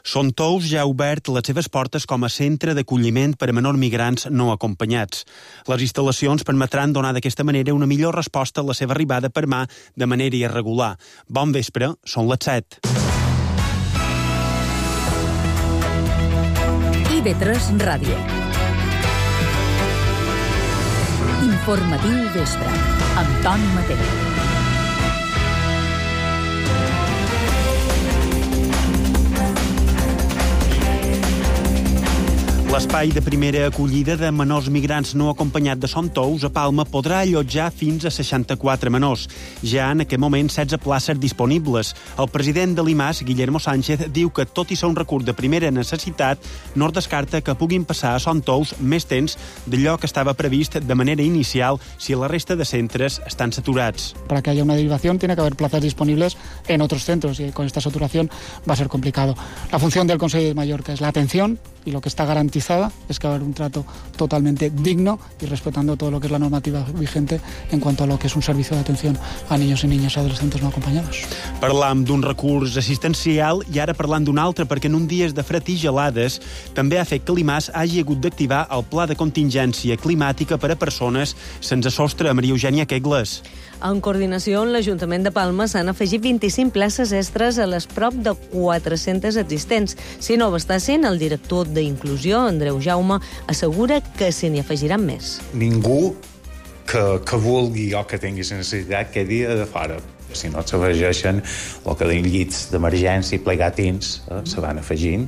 Son Tous ja ha obert les seves portes com a centre d'acolliment per a menors migrants no acompanyats. Les instal·lacions permetran donar d'aquesta manera una millor resposta a la seva arribada per mà de manera irregular. Bon vespre, són les 7. IB3 Ràdio. Informatiu vespre, amb Ton Mateu. L'espai de primera acollida de menors migrants no acompanyats de Son Tous a Palma podrà allotjar fins a 64 menors. Ja en aquest moment 16 places disponibles. El president de l'IMAS, Guillermo Sánchez, diu que tot i ser un recurs de primera necessitat, no es descarta que puguin passar a Son Tous més temps d'allò que estava previst de manera inicial si la resta de centres estan saturats. Para que haya una derivación tiene que haber plazas disponibles en otros centros y con esta saturación va a ser complicado. La función del Consejo de Mallorca es la atención y lo que está garantizada es que va a haber un trato totalmente digno y respetando todo lo que es la normativa vigente en cuanto a lo que es un servicio de atención a niños y niñas adolescentes no acompañados. Parlam d'un recurs assistencial i ara parlant d'un altre, perquè en un dies de fred i gelades també ha fet que l'IMAS hagi hagut d'activar el pla de contingència climàtica per a persones sense sostre. Maria Eugènia Quegles. En coordinació amb l'Ajuntament de Palma s'han afegit 25 places extres a les prop de 400 existents. Si no bastassin, el director d'Inclusió, Andreu Jaume, assegura que se n'hi afegiran més. Ningú que vulgui o que tingui la necessitat quedi de fora. Si no s'afegeixen el que diuen llits d'emergència plegatins, se van afegint.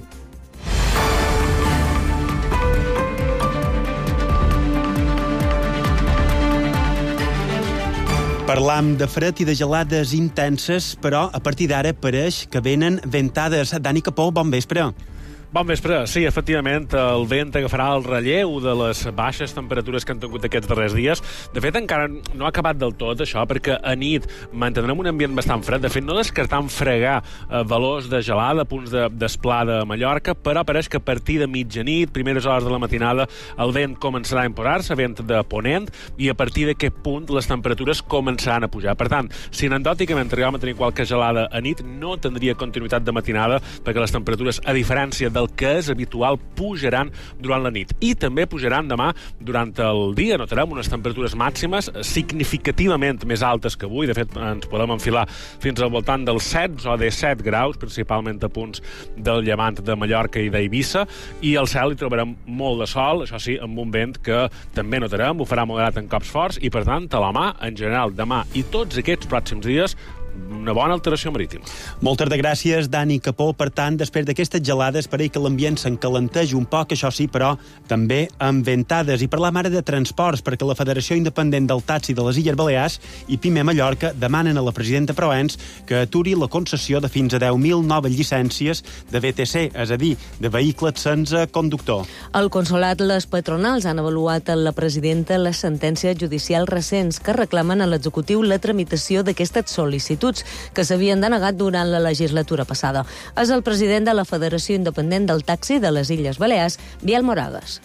Parlam de fred i de gelades intenses, però a partir d'ara pareix que venen ventades. Dani Capó, bon vespre. Bon vespre. Sí, efectivament, el vent agafarà el relleu de les baixes temperatures que han tingut aquests darrers dies. De fet, encara no ha acabat del tot, això, perquè a nit mantindrem un ambient bastant fred. De fet, no descartam fregar valors de gelada, punts d'esplada a Mallorca, però pareix que a partir de mitjanit, primeres hores de la matinada, el vent començarà a imposar-se, vent de ponent, i a partir d'aquest punt les temperatures començaran a pujar. Per tant, si anecdòticament arribem a tenir qualque gelada a nit, no tindria continuïtat de matinada, perquè les temperatures, a diferència del que és habitual, pujaran durant la nit. I també pujaran demà durant el dia. Notarem unes temperatures màximes significativament més altes que avui. De fet, ens podem enfilar fins al voltant dels 16 o 17 graus, principalment a punts del llevant de Mallorca i d'Eivissa, i al cel hi trobarem molt de sol, això sí, amb un vent que també notarem, ho farà moderat en cops forts, i per tant, a la mà, en general, demà i tots aquests pròxims dies, una bona alteració marítima. Moltes de gràcies, Dani Capó. Per tant, després d'aquestes gelades, pareix que l'ambient s'encalenteix un poc, això sí, però també amb ventades. I parlam ara de transports, perquè la Federació Independent del Taxi de les Illes Balears i PIME Mallorca demanen a la presidenta Proens que aturi la concessió de fins a 10.000 noves llicències de VTC, és a dir, de vehicles sense conductor. Al Consolat, les patronals han avaluat a la presidenta les sentències judicials recents que reclamen a l'executiu la tramitació d'aquestes sol·licituds que s'havien denegat durant la legislatura passada. És el president de la Federació Independent del Taxi de les Illes Balears, Biel Moragas.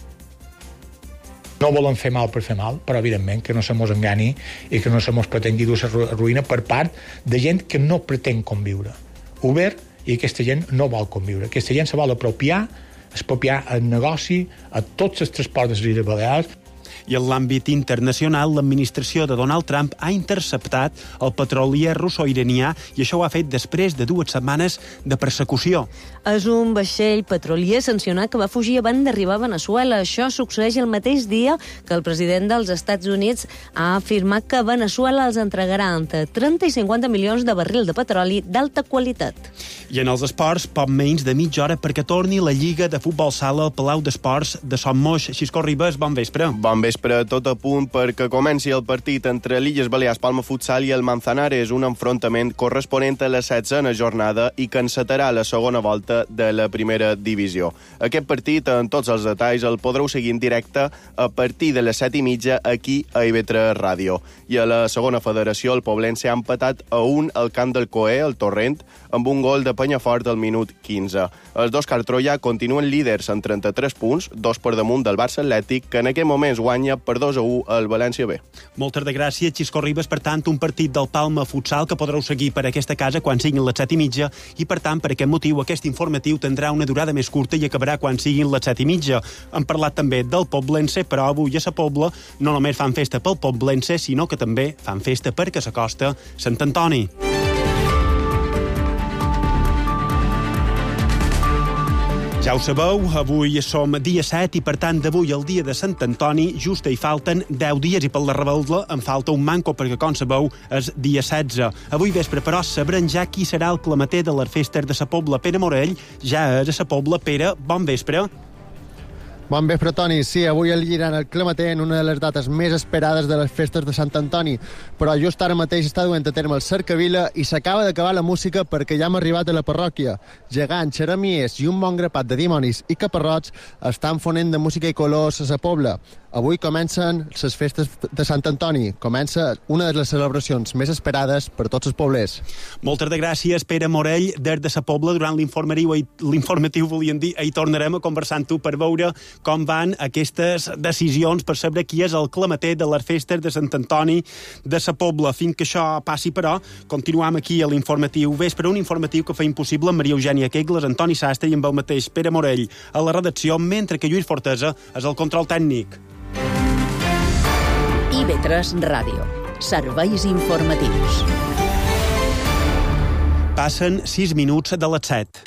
No volem fer mal per fer mal, però evidentment que no se mos engani i que no se mos pretengui dur la ruïna per part de gent que no pretén conviure. Uber i aquesta gent no vol conviure. Aquesta gent se vol expropiar el negoci a tots els transports de les Illes Balears. I en l'àmbit internacional, l'administració de Donald Trump ha interceptat el petrolier russo-iranià i això ho ha fet després de 2 setmanes de persecució. És un vaixell petrolier sancionat que va fugir abans d'arribar a Veneçuela. Això succeeix el mateix dia que el president dels Estats Units ha afirmat que Veneçuela els entregarà entre 30 i 50 milions de barrils de petroli d'alta qualitat. I en els esports, poc menys de mitja hora perquè torni la Lliga de Futbol Sala al Palau d'Esports de Son Moix. Xisco Ribas, bon vespre. Bon vespre, tot a punt perquè comenci el partit entre l'Illes Balears Palma Futsal i el Manzanares, un enfrontament corresponent a la 16a jornada i que encetarà la segona volta de la primera divisió. Aquest partit, en tots els detalls, el podreu seguir en directe a partir de les 7:30 aquí a IB3 Ràdio. I a la segona federació, el Poblense ha empatat a 1 al camp del Coé, el Torrent, amb un gol de Penyafort al minut 15. Els dos Cartroia continuen líders amb 33 punts, 2 per damunt del Barça Atlètic, que en aquest moment guanya guanya per 2-1 al València B. Moltes de gràcies, Xisco Ribas. Per tant, un partit del Palma Futsal que podreu seguir per aquesta casa quan siguin les 7:30 i, per tant, per aquest motiu, aquest informatiu tindrà una durada més curta i acabarà quan siguin les 7:30. Hem parlat també del Poblense, però avui a la Pobla no només fan festa pel Poblense, sinó que també fan festa perquè s'acosta Sant Antoni. Ja ho sabeu, avui som dia 7 i, per tant, d'avui al dia de Sant Antoni just hi falten 10 dies i per la rebel·la en falta un manco perquè, com sabeu, és dia 16. Avui vespre, però, sabrem ja qui serà el clamater de les festes de sa Pobla. Pere Morell ja és a sa Pobla. Pere, bon vespre. Bon vespre, Toni. Sí, avui eligiran el clamater en una de les dates més esperades de les festes de Sant Antoni, però just ara mateix està duent a terme el cercavila i s'acaba d'acabar la música perquè ja hem arribat a la parròquia. Gegants, xeramiers i un bon grapat de dimonis i caparrots estan fonent de música i colors a sa Pobla. Avui comencen les festes de Sant Antoni. Comença una de les celebracions més esperades per tots els poblers. Moltes de gràcies, Pere Morell, des de sa Pobla. Durant l'informatiu, volíem dir, hi tornarem a conversar amb tu per veure com van aquestes decisions, per saber qui és el clamater de les festes de Sant Antoni de sa Pobla. Fins que això passi, però, continuam aquí a l'informatiu vespre, un informatiu que fa impossible amb Maria Eugènia Kegles, Antoni Sastre i amb el mateix Pere Morell a la redacció, mentre que Lluís Fortesa és el control tècnic. IB3 Ràdio. Serveis informatius. Passen 6 minuts de les 7.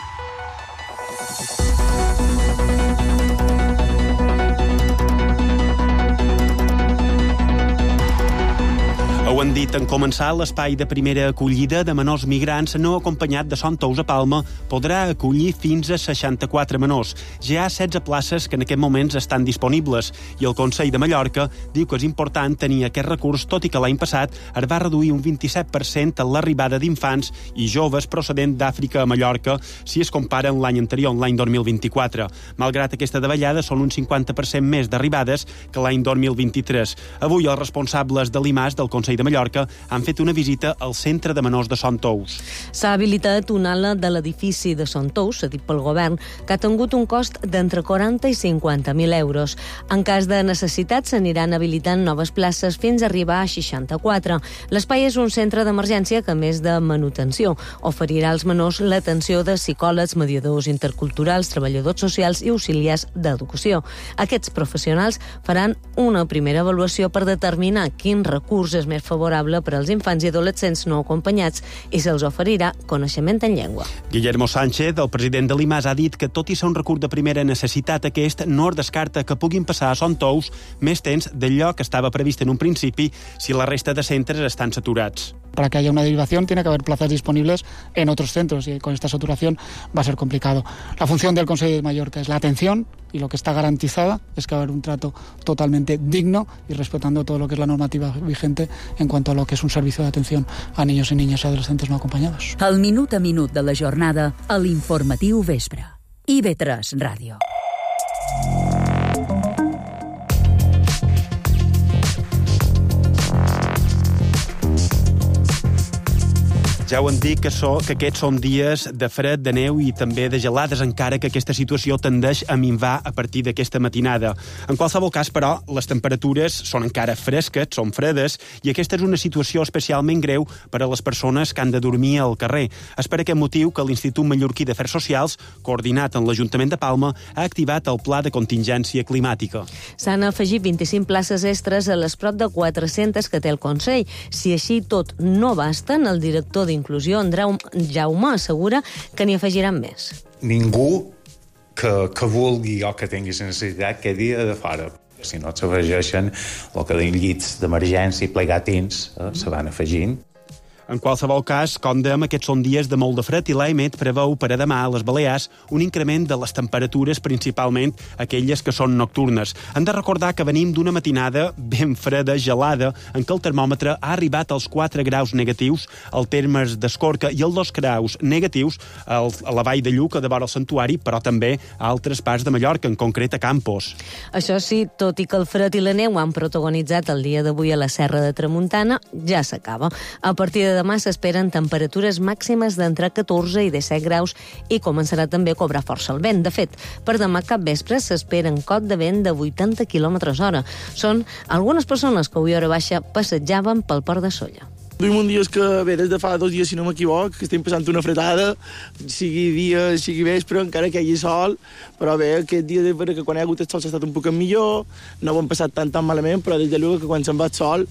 Ho han dit en començar, l'espai de primera acollida de menors migrants no acompanyat de Son Tous a Palma podrà acollir fins a 64 menors. Ja hi ha 16 places que en aquest moments estan disponibles i el Consell de Mallorca diu que és important tenir aquest recurs, tot i que l'any passat es va reduir un 27% l'arribada d'infants i joves procedent d'Àfrica a Mallorca si es compara amb l'any anterior, l'any 2024. Malgrat aquesta davallada, són un 50% més d'arribades que l'any 2023. Avui els responsables de l'IMAS del Consell de Mallorca han fet una visita al centre de menors de Son Tous. S'ha habilitat una ala de l'edifici de Son Tous, cedit pel govern, que ha tingut un cost d'entre 40 i 50.000 euros. En cas de necessitat s'aniran habilitant noves places fins a arribar a 64. L'espai és un centre d'emergència que, a més de manutenció, oferirà als menors l'atenció de psicòlegs, mediadors interculturals, treballadors socials i auxiliars d'educació. Aquests professionals faran una primera avaluació per determinar quin recurs és més favorable per als infants i adolescents no acompanyats i se'ls oferirà coneixement en llengua. Guillermo Sánchez, el president de l'IMAS, ha dit que tot i ser un recurs de primera necessitat, aquest no es descarta que puguin passar a Son Tous més temps d'allò que estava previst en un principi si la resta de centres estan saturats. Para que haya una derivación tiene que haber plazas disponibles en otros centros y con esta saturación va a ser complicado. La función del Consejo de Mallorca es la atención y lo que está garantizada es que va a haber un trato totalmente digno y respetando todo lo que es la normativa vigente en cuanto a lo que es un servicio de atención a niños y niñas y adolescentes no acompañados. El minut a minut de la jornada a l'informatiu vespre. IB3 Ràdio. Ja ho han dit que aquests són dies de fred, de neu i també de gelades, encara que aquesta situació tendeix a minvar a partir d'aquesta matinada. En qualsevol cas, però, les temperatures són encara fresques, són fredes, i aquesta és una situació especialment greu per a les persones que han de dormir al carrer. És per aquest motiu que l'Institut Mallorquí d'Afers Socials, coordinat amb l'Ajuntament de Palma, ha activat el Pla de Contingència Climàtica. S'han afegit 25 places extres a les prop de 400 que té el Consell. Si així tot no basten, el director d'Inclusió, Andreu Jaume, assegura que n'hi afegiran més. Ningú que vulgui o que tingui necessitat quedi de fora. Si no s'afegeixen el que diuen llits d'emergència plegatins, se van afegint. En qualsevol cas, com dèiem, aquests són dies de molt de fred i l'AEMET preveu per a demà a les Balears un increment de les temperatures, principalment aquelles que són nocturnes. Hem de recordar que venim d'una matinada ben freda, gelada, en què el termòmetre ha arribat als 4 graus negatius al termes d'Escorca i els 2 graus negatius a la vall de Lluc, a devora el santuari, però també a altres parts de Mallorca, en concret a Campos. Això sí, tot i que el fred i la neu han protagonitzat el dia d'avui a la Serra de Tramuntana, ja s'acaba. A partir de de demà s'esperen temperatures màximes d'entre 14 i 17 graus i començarà també a cobrar força el vent. De fet, per demà cap vespre s'esperen cot de vent de 80 km/h. Són algunes persones que avui hora baixa passejaven pel port de Sóller. Duim un dia que, bé, des de fa 2 dies, si no m'equivoc, que estem passant una fretada, sigui dia, sigui vespre, encara que hi hagi sol, però bé, aquest dia de veure que quan hi ha hagut el sol s'ha estat un poc millor, no ho hem passat tan malament, però des de luego que quan se'n va el sol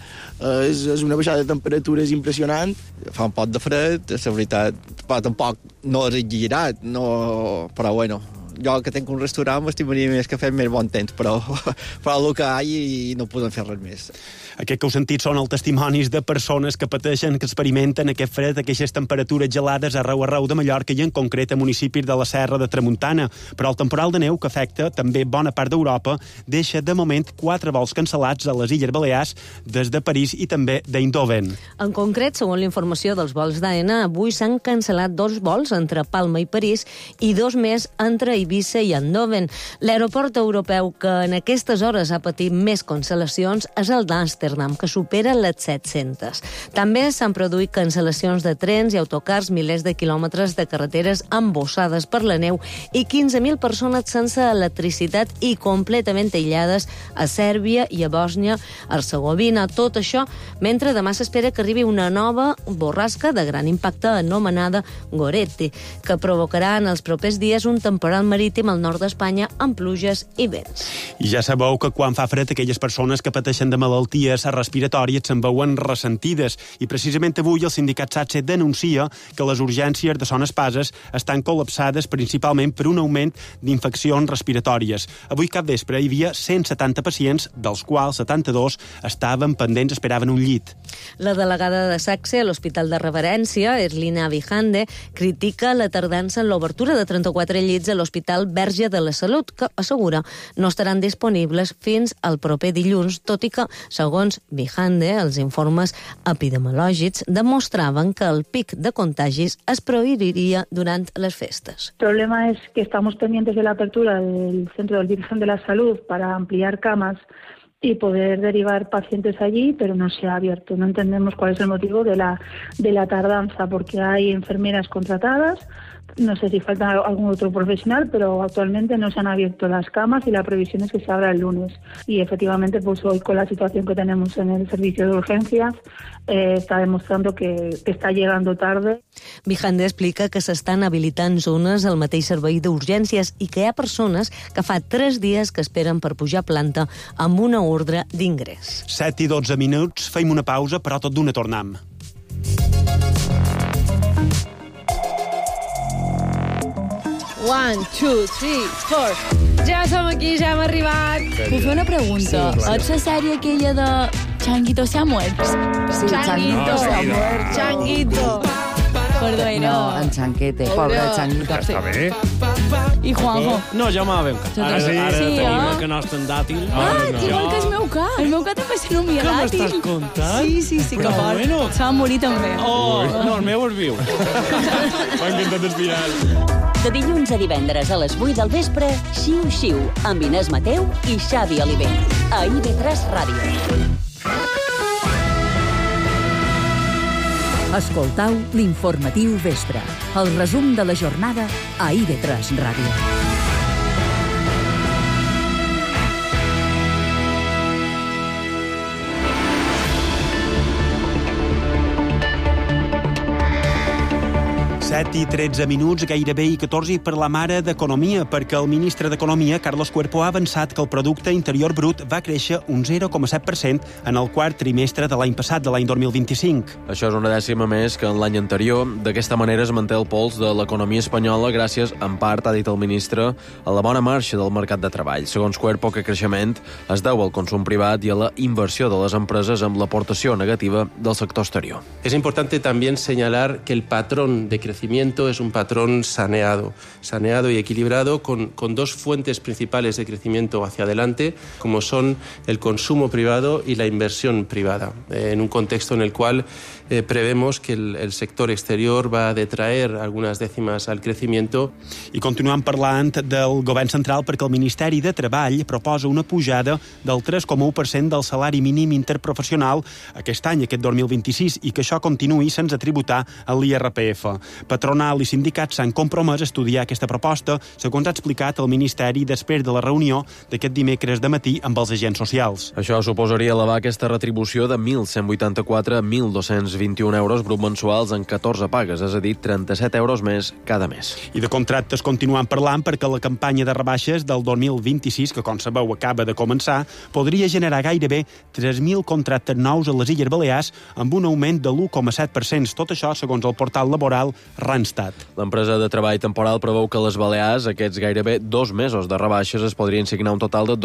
és una baixada de temperatures impressionant. Fa un poc de fred, la veritat, però tampoc no és exagerat, no... però bueno, jo que tinc un restaurant m'estimaria més que fem més bon temps, però el que hi ha i no podem fer res més. Aquest que heu sentit són els testimonis de persones que pateixen, que experimenten aquest fred, aquestes temperatures gelades arreu de Mallorca i en concret a municipis de la Serra de Tramuntana. Però el temporal de neu, que afecta també bona part d'Europa, deixa de moment 4 vols cancel·lats a les Illes Balears des de París i també d'Eindhoven. En concret, segons la informació dels vols d'AENA, avui s'han cancel·lat 2 vols entre Palma i París i 2 més entre Eivissa i Eindhoven. L'aeroport europeu que en aquestes hores ha patit més cancel·lacions és el d'Amsterdam, que supera les 700. També s'han produït cancel·lacions de trens i autocars, milers de quilòmetres de carreteres embossades per la neu i 15.000 persones sense electricitat i completament aïllades a Sèrbia i a Bòsnia-Hercegovina. Tot això mentre demà s'espera que arribi una nova borrasca de gran impacte anomenada Goretti, que provocarà en els propers dies un temporal marítim al nord d'Espanya amb pluges i vents. I ja sabeu que quan fa fred aquelles persones que pateixen de malalties respiratòries se'n veuen ressentides i precisament avui el sindicat SATSE denuncia que les urgències de Son Espases estan col·lapsades principalment per un augment d'infeccions respiratòries. Avui cap vespre hi havia 170 pacients, dels quals 72 estaven pendents, esperaven un llit. La delegada de SATSE a l'Hospital de Reverència, Erlina Vijande, critica la tardança en l'obertura de 34 llits a l'Hospital Verge de la Salut, que assegura no estaran disponibles fins al proper dilluns, tot i que, segons Vijande, els informes epidemiològics demostraven que el pic de contagis es produiria durant les festes. El problema es que estamos pendientes de la apertura del Centro del Virgen de la Salud para ampliar camas y poder derivar pacientes allí, pero no se ha abierto. No entendemos cuál es el motivo de la tardanza, porque hay enfermeras contratadas. No sé si falta algún otro profesional, pero actualmente no se han abierto las camas y la previsión es que se abra el lunes. Y efectivamente, pues hoy con la situación que tenemos en el servicio de urgencias, está demostrando que está llegando tarde. Vijande explica que s'estan habilitant zones al mateix servei d'urgències i que hi ha persones que fa 3 dies que esperen per pujar a planta amb una ordre d'ingrés. 7 i 12 minuts, feim una pausa, però tot d'una tornem. One, two, three, four. Ja som aquí, ja hem arribat. Puc fer una pregunta? Sí, és la sèrie aquella de Changuito se ha muerto? Sí, Changuito se ha muerto. Changuito. Perdó, no, en Chanquete, pobre Changuito. Està bé. I Juanjo? No, ja m'ha ben. Ara tenim el que no està en dàtil. Igual que el meu gat. El meu gat també se nomia dàtil. Què m'estàs contant? Sí, que fort. Se va morir també. No, el meu es viu. M'ha encantat el final. De dilluns a divendres a les 8 del vespre, Xiu Xiu, amb Inés Mateu i Xavi Oliver. A IB3 Ràdio. Escoltau l'informatiu vespre. El resum de la jornada a IB3 Ràdio. I 13 minuts, gairebé i 14 per la mare d'Economia, perquè el ministre d'Economia, Carlos Cuerpo, ha avançat que el producte interior brut va créixer un 0,7% en el quart trimestre de l'any passat, de l'any 2025. Això és una dècima més que en l'any anterior. D'aquesta manera es manté el pols de l'economia espanyola gràcies, en part, ha dit el ministre, a la bona marxa del mercat de treball. Segons Cuerpo, aquest creixement es deu al consum privat i a la inversió de les empreses amb l'aportació negativa del sector exterior. Es importante también señalar que el patrón de crecimiento crecimiento es un patrón saneado y equilibrado con dos fuentes principales de crecimiento hacia adelante, como son el consumo privado y la inversión privada, en un contexto en el cual prevemos que el sector exterior va a detraer algunes dècimes al crecimiento. I continuem parlant del govern central perquè el Ministeri de Treball proposa una pujada del 3,1% del salari mínim interprofessional aquest any, aquest 2026, i que això continuï sense tributar a l'IRPF. Patronal i sindicats s'han compromès a estudiar aquesta proposta, segons ha explicat el Ministeri després de la reunió d'aquest dimecres de matí amb els agents socials. Això suposaria elevar aquesta retribució de 1.184 a 1.221 euros brut mensuals en 14 pagues, és a dir, 37 euros més cada mes. I de contractes continuem parlant perquè la campanya de rebaixes del 2026, que com sabeu acaba de començar, podria generar gairebé 3.000 contractes nous a les Illes Balears amb un augment de l'1,7%. Tot això segons el portal laboral Randstad. L'empresa de treball temporal preveu que a les Balears aquests gairebé 2 mesos de rebaixes es podrien signar un total de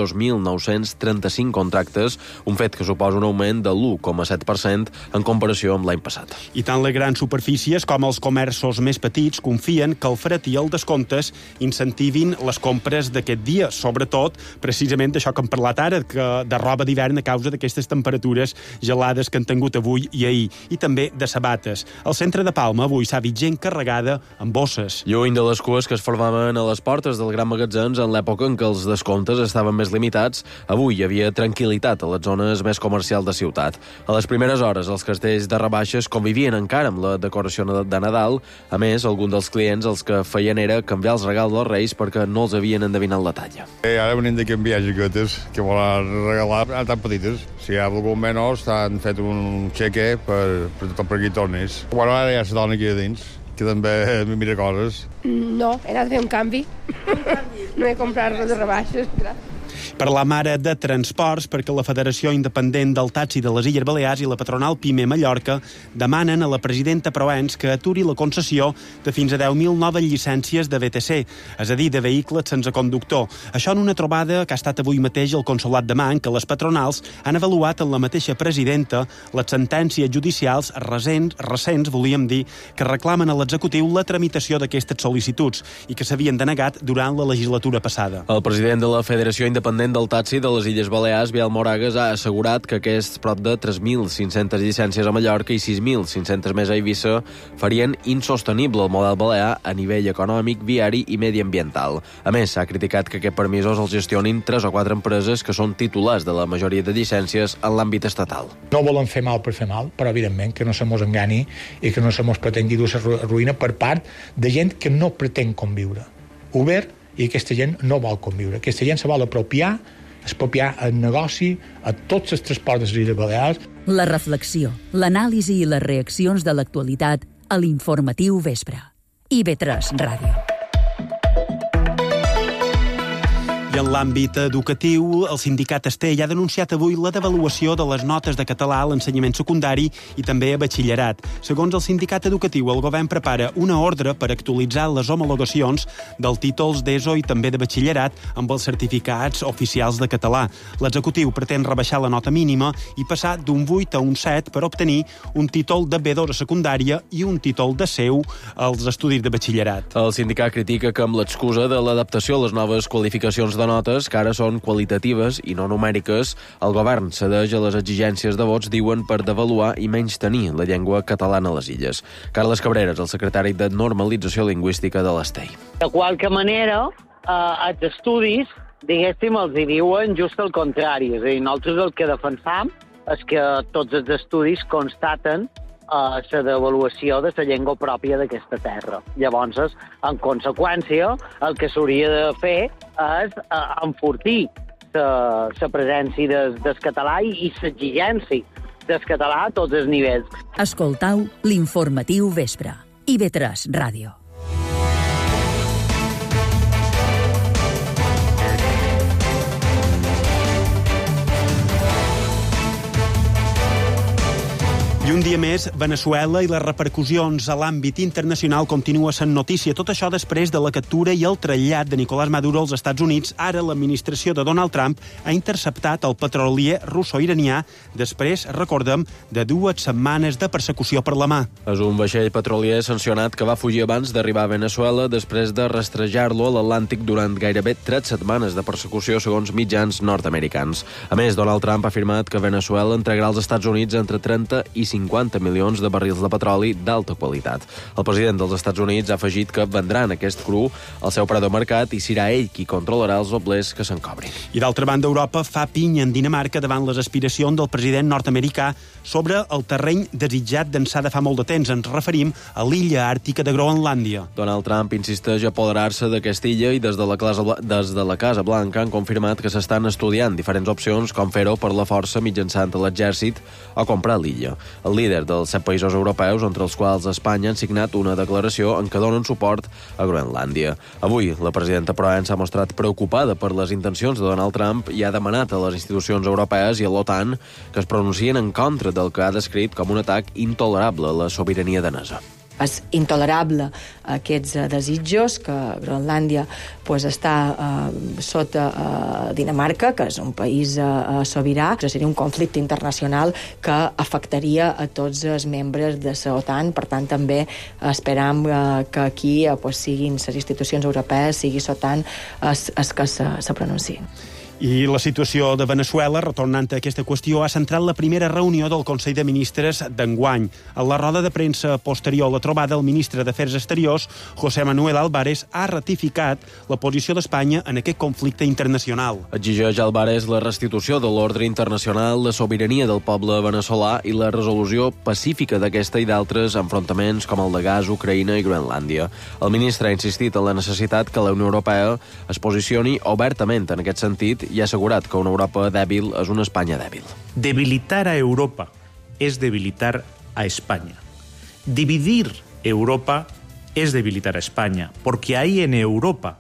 2.935 contractes, un fet que suposa un augment de l'1,7% en comparació amb l'any passat. I tant les grans superfícies com els comerços més petits confien que el fred i el descomptes incentivin les compres d'aquest dia, sobretot precisament d'això que hem parlat ara, de roba d'hivern a causa d'aquestes temperatures gelades que han tingut avui i ahir, i també de sabates. Al centre de Palma avui s'ha vist gent carregada amb bosses. Lluny de les cues que es formaven a les portes dels grans magatzems en l'època en què els descomptes estaven més limitats, avui hi havia tranquil·litat a les zones més comercials de ciutat. A les primeres hores, els castells de rebaixes convivien encara amb la decoració de Nadal. A més, alguns dels clients els que feien era canviar els regals dels Reis perquè no els havien endevinat la talla. Ara venim de canviar jaquetes que volen regalar tan petites. Si hi ha algun menor, han fet un xeque per tot per aquí tornis. Bueno, ara ja se dona aquí a dins, que també mira coses. No, he anat a fer un canvi. No he comprat res de rebaixes, gràcies. Per la mare de Transports, perquè la Federació Independent del Taxi de les Illes Balears i la patronal PIME Mallorca demanen a la presidenta Proens que aturi la concessió de fins a 10.000 noves llicències de VTC, és a dir, de vehicles sense conductor. Això en una trobada que ha estat avui mateix al Consolat de Mà, en què les patronals han avaluat en la mateixa presidenta les sentències judicials recents, volíem dir, que reclamen a l'executiu la tramitació d'aquestes sol·licituds i que s'havien denegat durant la legislatura passada. El president de la Federació Independent del Taxi de les Illes Balears, Biel Moragas, ha assegurat que aquests prop de 3.500 llicències a Mallorca i 6.500 més a Eivissa farien insostenible el model balear a nivell econòmic, viari i mediambiental. A més, s'ha criticat que aquests permisos els gestionin 3 o 4 empreses que són titulars de la majoria de llicències en l'àmbit estatal. No volen fer mal per fer mal, però evidentment que no se mos engani i que no se mos pretengui dur la ruïna per part de gent que no pretén conviure. Uber i aquesta gent no vol conviure. Aquesta gent se vol expropiar el negoci a tots els transports de les Illes Balears. La reflexió, l'anàlisi i les reaccions de l'actualitat a l'Informatiu Vespre. IB3 Ràdio. I en l'àmbit educatiu, el sindicat Estell ha denunciat avui la devaluació de les notes de català a l'ensenyament secundari i també a batxillerat. Segons el sindicat educatiu, el govern prepara una ordre per actualitzar les homologacions dels títols d'ESO i també de batxillerat amb els certificats oficials de català. L'executiu pretén rebaixar la nota mínima i passar d'un 8 a un 7 per obtenir un títol de B2 a secundària i un títol de CEU als estudis de batxillerat. El sindicat critica que amb l'excusa de l'adaptació a les noves qualificacions de notes, que ara són qualitatives i no numèriques, el govern cedeix a les exigències de vots, diuen, per devaluar i menys tenir la llengua catalana a les illes. Carles Cabreras, el secretari de Normalització Lingüística de l'Estell. De qualque manera, els estudis, diguéssim, els hi diuen just el contrari. És a dir, nosaltres el que defensam és que tots els estudis constaten la devaluació de la llengua pròpia d'aquesta terra. Llavors, en conseqüència, el que s'hauria de fer és enfortir la presència del català i l'exigència del català a tots els nivells. Escoltau l'Informatiu Vespre. IB3 Ràdio. I un dia més, Veneçuela i les repercussions a l'àmbit internacional continua sent notícia. Tot això després de la captura i el trasllat de Nicolás Maduro als Estats Units. Ara l'administració de Donald Trump ha interceptat el petrolier russo-iranià després, recordem, de 2 setmanes de persecució per la mà. És un vaixell petrolier sancionat que va fugir abans d'arribar a Veneçuela després de rastrejar-lo a l'Atlàntic durant gairebé 3 setmanes de persecució, segons mitjans nord-americans. A més, Donald Trump ha afirmat que Veneçuela entregarà als Estats Units entre 30 i 50 milions de barrils de petroli d'alta qualitat. El president dels Estats Units ha afegit que vendran aquest cru al seu preu de mercat i serà ell qui controlarà els doblers que se'n cobrin. I d'altra banda, Europa fa pinya en Dinamarca davant les aspiracions del president nord-americà sobre el terreny desitjat d'ençà de fa molt de temps. Ens referim a l'illa àrtica de Groenlàndia. Donald Trump insisteix a apoderar-se d'aquesta illa i des de la Casa Blanca han confirmat que s'estan estudiant diferents opcions com fer-ho per la força mitjançant l'exèrcit o comprar l'illa. El líder dels 7 països europeus, entre els quals Espanya, han signat una declaració en què donen suport a Groenlàndia. Avui, la presidenta Provença s'ha mostrat preocupada per les intencions de Donald Trump i ha demanat a les institucions europees i a l'OTAN que es pronuncien en contra del que ha descrit com un atac intolerable a la sobirania danesa. És intolerable aquests desitjos que Groenlàndia està sota Dinamarca, que és un país sobirà. Seria un conflicte internacional que afectaria a tots els membres de l'OTAN. Per tant, també esperam que aquí siguin les institucions europees, sigui l'OTAN, els que se pronunciïn. I la situació de Veneçuela, retornant a aquesta qüestió, ha centrat la primera reunió del Consell de Ministres d'enguany. A la roda de premsa posterior a la trobada, el ministre d'Afers Exteriors, José Manuel Álvarez, ha ratificat la posició d'Espanya en aquest conflicte internacional. Exigeix Álvarez la restitució de l'ordre internacional, la sobirania del poble veneçolà i la resolució pacífica d'aquesta i d'altres enfrontaments com el de Gaza, Ucraïna i Groenlàndia. El ministre ha insistit en la necessitat que la Unió Europea es posicioni obertament en aquest sentit i ha assegurat que una Europa dèbil és una Espanya dèbil. Debilitar a Europa es debilitar a España. Dividir Europa es debilitar a España, porque ahí en Europa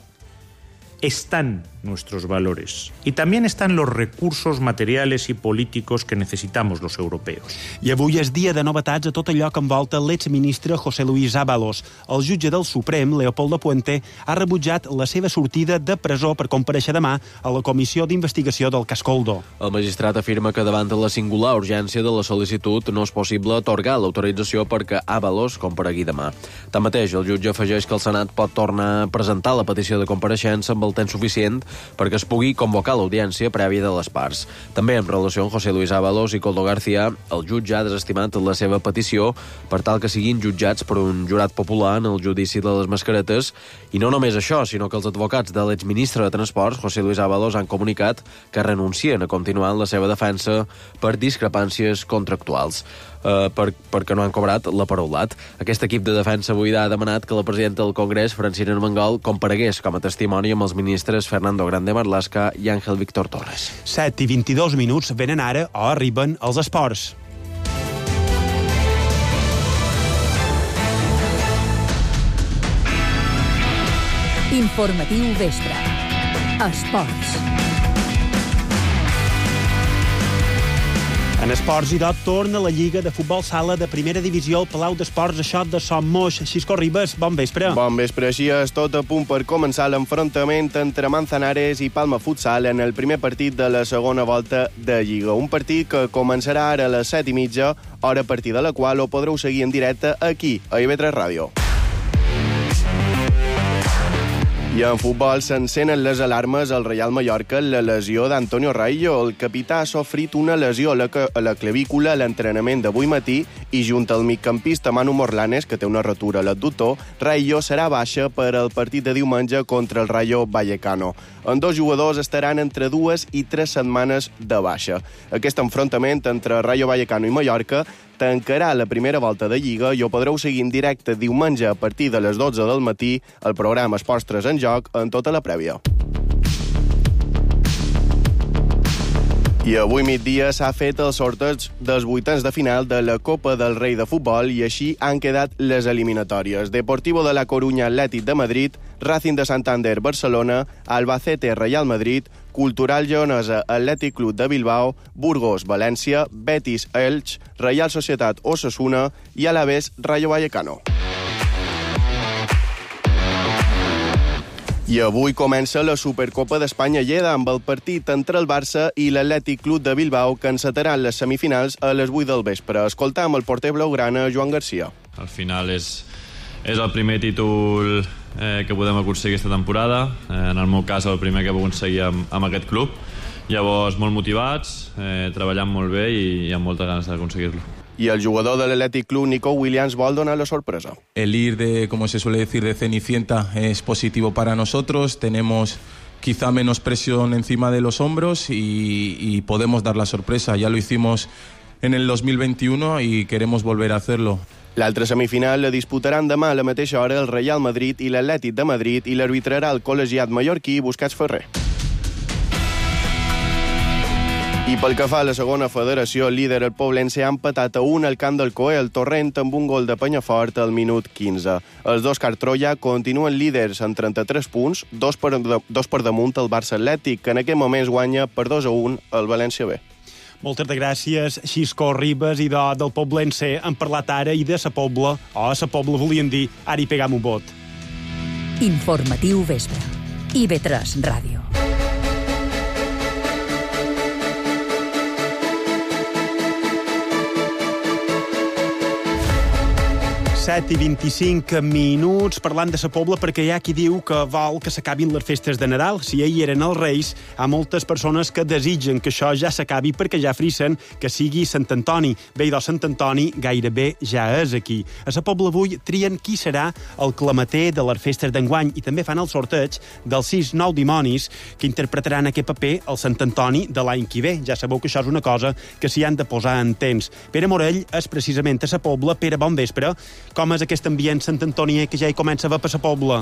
están nuestros valores y también están los recursos materiales y políticos que necesitamos los europeos. I avui és dia de novetats a tot allò que envolta l'exministre José Luis Ábalos. El jutge del Suprem, Leopoldo Puente, ha rebutjat la seva sortida de presó per comparèixer demà a la comissió d'investigació del cas Coldo. El magistrat afirma que davant de la singular urgència de la sol·licitud no és possible atorgar l'autorització perquè Ábalos comparegui demà. Tanmateix, el jutge afegeix que el Senat pot tornar a presentar la petició de compareixença amb el temps suficient perquè es pugui convocar l'audiència prèvia de les parts. També en relació amb José Luis Ábalos i Koldo García, el jutge ha desestimat la seva petició per tal que siguin jutjats per un jurat popular en el judici de les mascaretes. I no només això, sinó que els advocats de l'exministre de Transports, José Luis Ábalos, han comunicat que renuncien a continuar en la seva defensa per discrepàncies contractuals. Perquè no han cobrat la paraulat. Aquest equip de defensa avui ha demanat que la presidenta del Congrés, Francina Armengol, comparegués com a testimoni amb els ministres Fernando Grande Marlaska i Ángel Víctor Torres. 7:22 venen ara o arriben els esports. Informatiu vespre. Esports. En esports i tot torna la Lliga de Futbol Sala de Primera Divisió al Palau d'Esports Això de Son Moix. Xisco Ribas, bon vespre. Bon vespre, així és tot a punt per començar l'enfrontament entre Manzanares i Palma Futsal en el primer partit de la segona volta de Lliga. Un partit que començarà ara a les 7:30, hora a partir de la qual ho podreu seguir en directe aquí, a IB3 Ràdio. I en futbol s'encenen les alarmes al Real Mallorca en la lesió d'Antonio Raillo. El capità ha sofrit una lesió a la clavícula a l'entrenament d'avui matí i junt al migcampista Manu Morlanes, que té una rotura a l'adductor, Raillo serà baixa per al partit de diumenge contra el Rayo Vallecano. En dos jugadors estaran entre 2 i 3 setmanes de baixa. Aquest enfrontament entre Rayo Vallecano i Mallorca tancarà la primera volta de Lliga i ho podreu seguir en directe diumenge a partir de les 12 del matí al programa Esports 3 en joc en tota la prèvia. I avui migdia s'ha fet el sorteig dels vuitens de final de la Copa del Rei de Futbol i així han quedat les eliminatòries. Deportivo de la Coruña, Atlètic de Madrid, Racing de Santander, Barcelona, Albacete, Real Madrid, Cultural Lleonesa, Atlètic Club de Bilbao, Burgos, València, Betis, Elx, Reial Societat Osasuna i Alavés, Rayo Vallecano. I avui comença la Supercopa d'Espanya Lleida amb el partit entre el Barça i l'Atlètic Club de Bilbao que encetaran les semifinals a les 8 del vespre. Escoltam el porter blaugrana Joan Garcia. Al final és el primer títol que podem aconseguir aquesta temporada. En el meu cas, el primer que he pogut seguir amb aquest club. Llavors, molt motivats, treballant molt bé i amb moltes ganes d'aconseguir-lo. Y el jugador del Athletic Club, Nico Williams, va a donar la sorpresa. El ir de, como se suele decir, de Cenicienta es positivo para nosotros. Tenemos quizá menos presión encima de los hombros y podemos dar la sorpresa. Ya lo hicimos en el 2021 y queremos volver a hacerlo. L'altra semifinal la disputaran demà a la mateixa hora el Real Madrid i l'Atlètic de Madrid i l'arbitrarà el col·legiat mallorquí Busquets Ferrer. I pel que fa a la segona federació, el líder, el Poblense, ha empatat a 1 al camp del Coe, el Torrent, amb un gol de Penyafort al minut 15. Els dos Cartroia continuen líders amb 33 punts, dos per damunt el Barça Atlètic, que en aquest moment guanya per 2-1 el València B. Moltes de gràcies, Xisco Ribas, i del Poblense hem parlat ara, i de sa Pobla, a sa Pobla volien dir, ara hi pegam un vot. Informatiu vespre. IB3 Ràdio. 7:25 minuts parlant de sa Pobla, perquè hi ha qui diu que vol que s'acabin les festes de Nadal. Si ahir eren els Reis, hi ha moltes persones que desitgen que això ja s'acabi perquè ja frissen que sigui Sant Antoni. Bé, doncs Sant Antoni gairebé ja és aquí. A sa Pobla avui trien qui serà el clamater de les festes d'enguany i també fan el sorteig dels 6 nous dimonis que interpretaran aquest paper el Sant Antoni de l'any que ve. Ja sabeu que això és una cosa que s'hi han de posar en temps. Pere Morell és precisament a sa Pobla. Pere, bon vespre. Com és aquest ambient Sant Antoni que ja hi comença a veure per sa Pobla?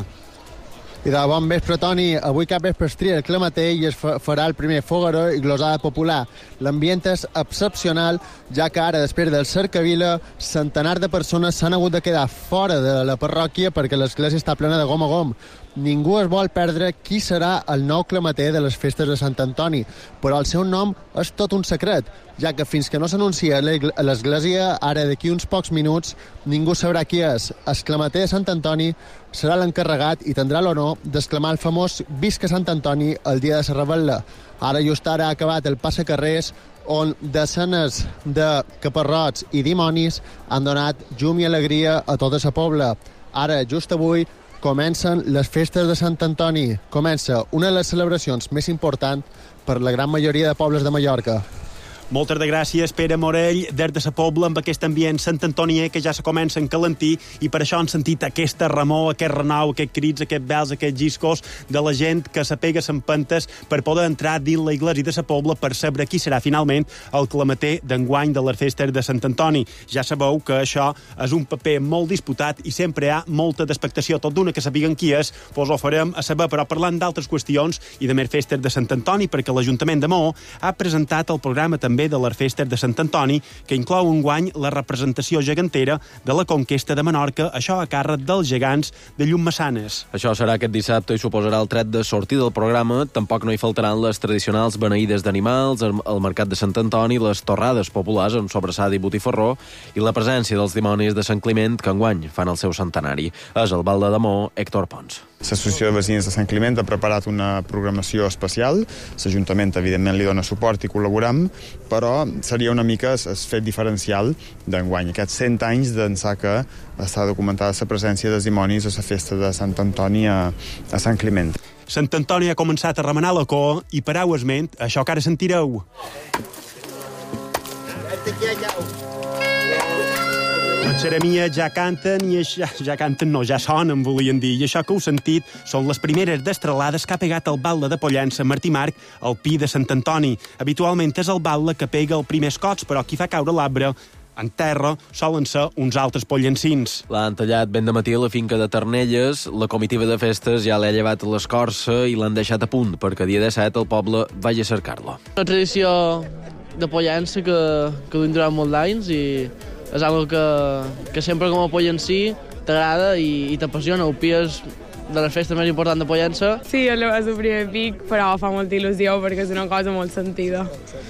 I de bon vespre, Toni. Avui cap vespre es tria el clamater i es farà el primer fogueró i glosada popular. L'ambient és excepcional, ja que ara, després del cercavila, centenars de persones s'han hagut de quedar fora de la parròquia perquè l'església està plena de gom a gom. Ningú es vol perdre qui serà el nou clamater de les festes de Sant Antoni, però el seu nom és tot un secret, ja que fins que no s'anuncia a l'església, ara d'aquí uns pocs minuts, ningú sabrà qui és. El clamater de Sant Antoni serà l'encarregat i tindrà l'honor d'exclamar el famós Visca Sant Antoni el dia de la Revetlla. Ara just ara ha acabat el passacarrers, on desenes de caparrots i dimonis han donat llum i alegria a tota la Pobla. Ara, just avui, comencen les festes de Sant Antoni. Comença una de les celebracions més importants per la gran majoria de pobles de Mallorca. Moltes de gràcies, Pere Morell, des de sa Pobla, amb aquest ambient Sant Antonier que ja se comença a encalentir, i per això han sentit aquesta remor, aquest renou, aquests crits, aquests bels, aquests lliscos de la gent que s'apega a empentes per poder entrar dins la iglesia de sa Pobla per saber qui serà finalment el clamater d'enguany de les festes de Sant Antoni. Ja sabeu que això és un paper molt disputat i sempre hi ha molta d'expectació. Tot d'una que sapiguen qui és, doncs ho farem a saber, però parlant d'altres qüestions i de més festes de Sant Antoni, perquè l'Ajuntament de Maó ha presentat el programa també de les festes de Sant Antoni, que inclou enguany la representació gegantera de la conquesta de Menorca, això a càrrec dels gegants de Llummassanes. Això serà aquest dissabte i suposarà el tret de sortir del programa. Tampoc no hi faltaran les tradicionals beneïdes d'animals, el mercat de Sant Antoni, les torrades populars amb sobrassada i botifarró i la presència dels dimonis de Sant Climent, que enguany fan el seu centenari. És el Val de Damó, Héctor Pons. L'Associació de Veïns de Sant Climent ha preparat una programació especial. L'Ajuntament, evidentment, li dona suport i col·laboram, però seria una mica el fet diferencial d'enguany. Aquests 100 anys d'ençà que està documentada la presència dels dimonis a la festa de Sant Antoni a Sant Climent. Sant Antoni ha començat a remenar la cua i parau esment, això que ara sentireu. Els Xeremia ja canten i ja sonen, volien dir. I això que heu sentit són les primeres destralades que ha pegat el batle de Pollença Martí Marc al pi de Sant Antoni. Habitualment és el batle que pega els primers cots, però qui fa caure l'arbre en terra solen ser uns altres pollencins. L'han tallat ben de matí a la finca de Ternelles. La comitiva de festes ja l'ha llevat a l'escorça i l'han deixat a punt perquè dia 17 el poble vagi a cercar-la. Una tradició de Pollença que duim durant molts anys i és algo que sempre com a pollencí t'agrada i t'apassiona. El Pi és de les festes més importants de Pollença. Sí, és el meu primer pic, però fa molta il·lusió perquè és una cosa molt sentida.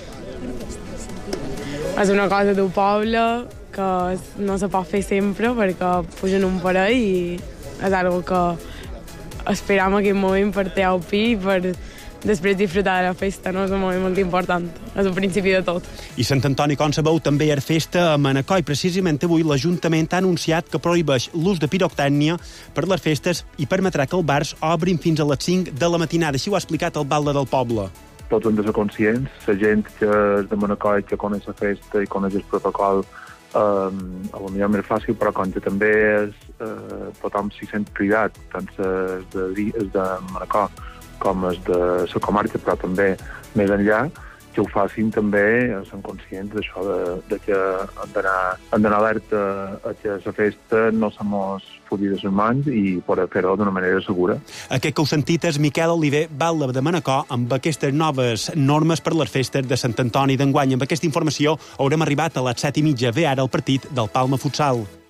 És una cosa d'un poble que no se pot fer sempre perquè pugen un parell i és algo que esperam aquest moment per ter el Pi i per després disfrutar de la festa, no? És un moment molt important, és el principi de tot. I Sant Antoni, com sabeu, també hi ha festa a Manacor i precisament avui l'Ajuntament ha anunciat que prohibeix l'ús de pirotècnia per les festes i permetrà que els bars obrin fins a les 5 de la matinada. Així ho ha explicat el Balde del Poble. Tots hem de ser conscients, la gent que és de Manacor i que coneix la festa i coneix el protocol, a lo millor més fàcil, però com que també tothom s'hi sent cridat, tant és de Manacor com és de la comarca, però també més enllà, que ho facin també, són conscients d'això, de que han d'anar alerta a que la festa no se mos fugui de les mans i poder fer-ho d'una manera segura. Aquest que heu sentit és Miquel Oliver, Balde de Manacor, amb aquestes noves normes per les festes de Sant Antoni d'enguany. Amb aquesta informació haurem arribat a les 7:30. Ve ara el partit del Palma Futsal.